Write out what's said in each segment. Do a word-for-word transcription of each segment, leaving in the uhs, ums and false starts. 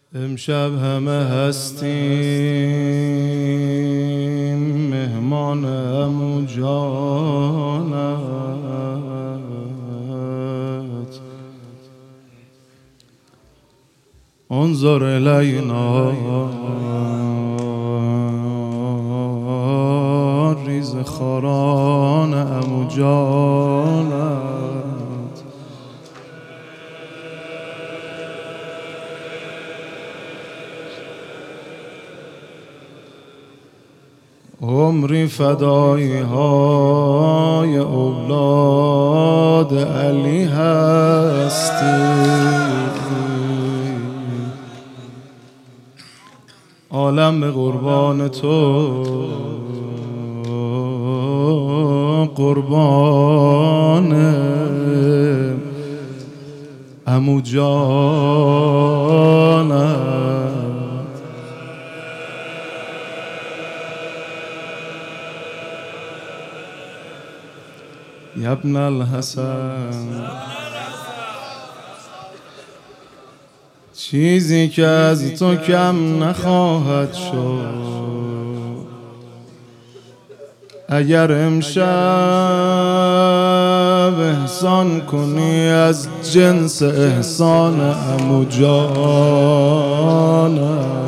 امشب همه هستیم مهمان عمو جانت. انظر الینا ریز خاران عمو جانت. عمری فدایی های اولاد علی هستی، عالم به قربان تو قربان عمو جانت. یا ابن الحسن، چیزی که از تو کم نخواهد شد اگر امشب احسان کنی از جنس احسان عمو جانت.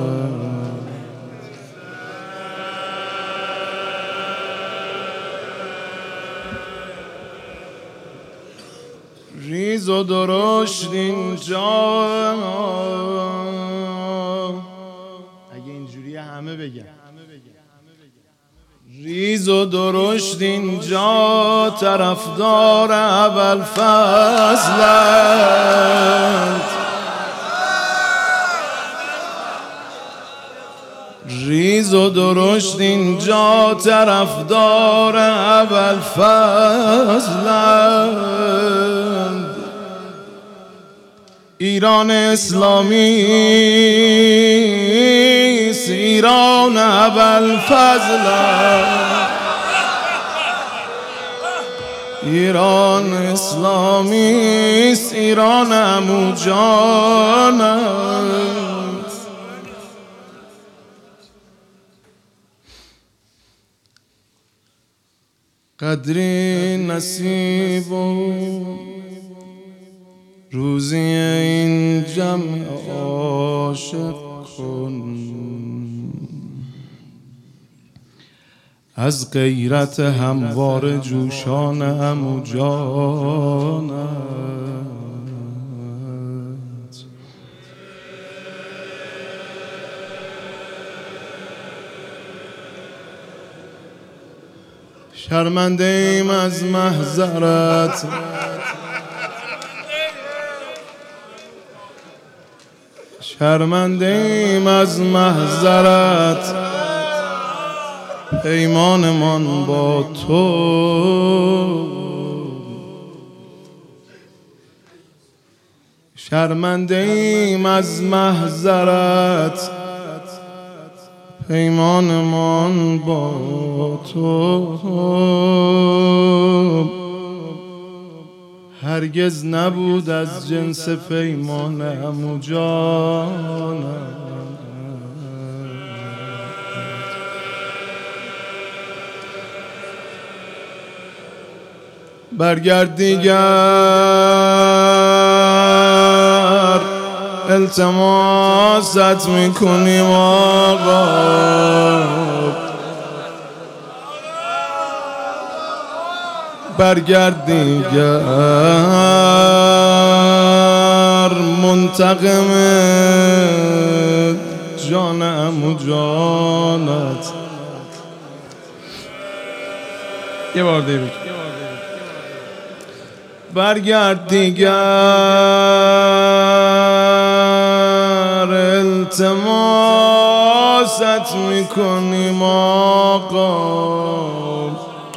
ریز و درشت اینجا، اگه اینجوری همه بگن ریز و درشت اینجا طرفدار ابوالفضلند. ریز و درشت اینجا طرفدار ابوالفضلند. ایران اسلامی است، ایران ابوالفضلند. ایران اسلامی است، ایران عمو جانت. قدری نصیب و روزی این جمع عاشق کن، از غیرت هموار جوشان عمو جانت. شرمنده ایم از محضرت، شرمنده ایم از محضرت، پیمانمان با تو. شرمنده ایم از محضرت، پیمانمان با تو. هرگز نبود از جنس پیمان عمو جانت. برگرد دیگر التماست میکنیم آقا، برگرد دیگر منتقم جان عمو جانت. یه بار دیگه بگو. برگرد دیگر التماست میکنیم آقا،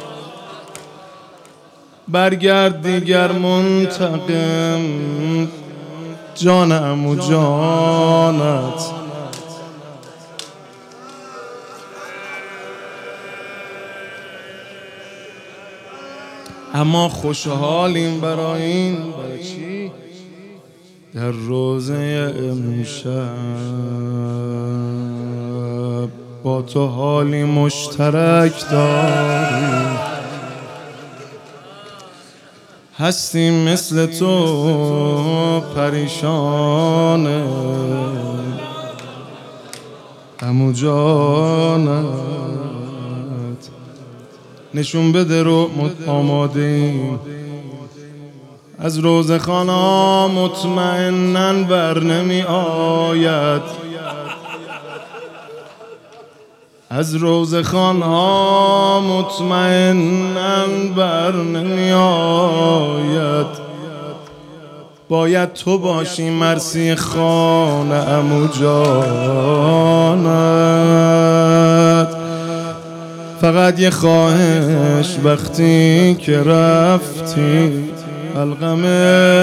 برگرد دیگر منتقم جان عمو جانت. اما خوشحالیم برای این. برای چی؟ در روزه امشب با تو حالی مشترک داریم، هستیم مثل تو پریشانه عمو جانت، نشون بده رو آماده ایم از روزخانا مطمئناً بر نمی آید، از روزخانا مطمئناً بر نمی آید. باید تو باشی مرسی خانه عمو جانت. فقط یه خواهش وقتی که رفتی القمه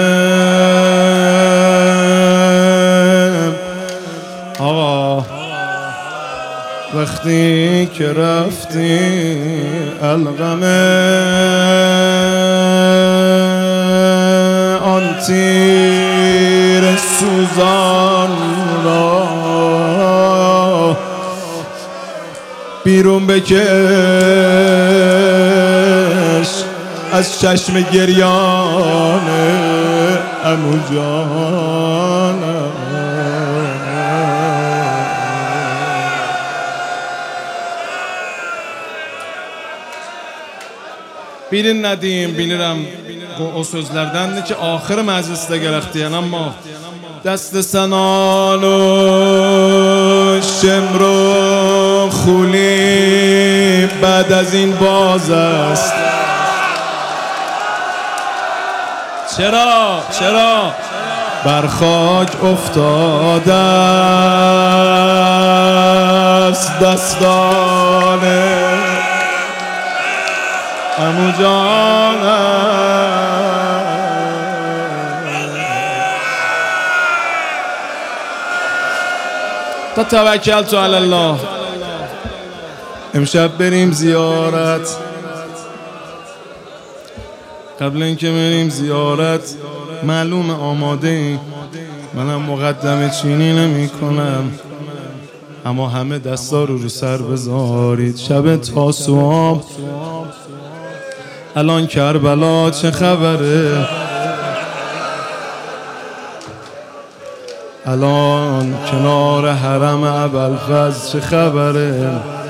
آقا، وقتی که رفتی القمه آن تیر سوزان را بیرون بکش از چشم گریان عمو جانم. Bilin ne diyeyim bilirəm o sözlərdən ki axır məclisdə gərək deyən, amma دست سنال و شمر و خولی بعد از این باز است. چرا چرا بر خاک افتاده است دستان عمو جانم. تا توکلت علی الله. امشب بریم زیارت. قبل اینکه بریم زیارت معلوم آماده ایم، منم مقدمه چینی نمی کنم، اما همه دستا رو رو سر بذارید. شب تاسوعا الان کربلا چه خبره؟ الان کنار حرم ابوالفضل چه خبره؟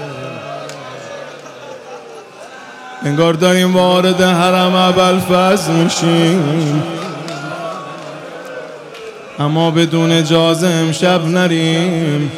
انگار داریم وارد حرم ابوالفضل میشیم، اما بدون اجازه امشب نریم.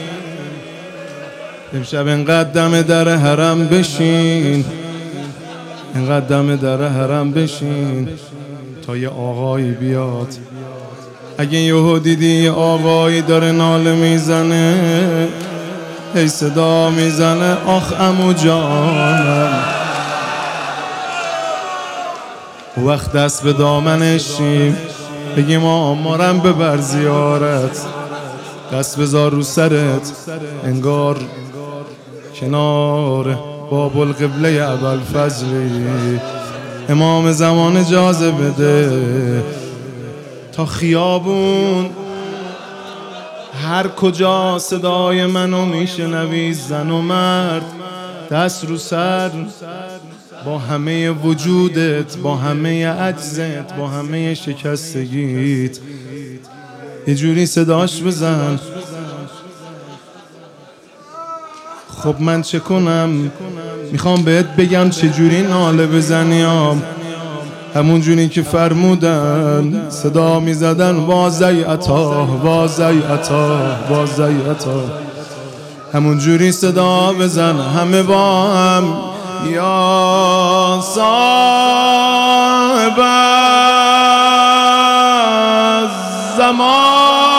امشب اینقدر دم در حرم بشین، اینقدر دم در حرم بشین تا یه آقایی بیاد. اگه یهو دیدی یه آقایی داره ناله میزنه، هی صدا میزنه آخ عمو جانم، وقت دست به دامنشیم بگیم آمارم ببر زیارت، دست بذار رو سرت انگار کنار باب القبله ابوالفضلی. امام زمان اجازه بده تا خیابون هر کجا صدای منو میشنوی، زن و مرد دست رو سر، با همه وجودت، با همه عجزت، با همه شکستگیت یه جوری صداش بزن. خب من چه کنم؟ میخوام بهت بگم چجوری ناله بزنیم. همون جوری که فرمودن صدا میزدن وازیعتا وازیعتا وازیعتا، همون جوری صدا بزن همه با هم. یا صاحب الزمان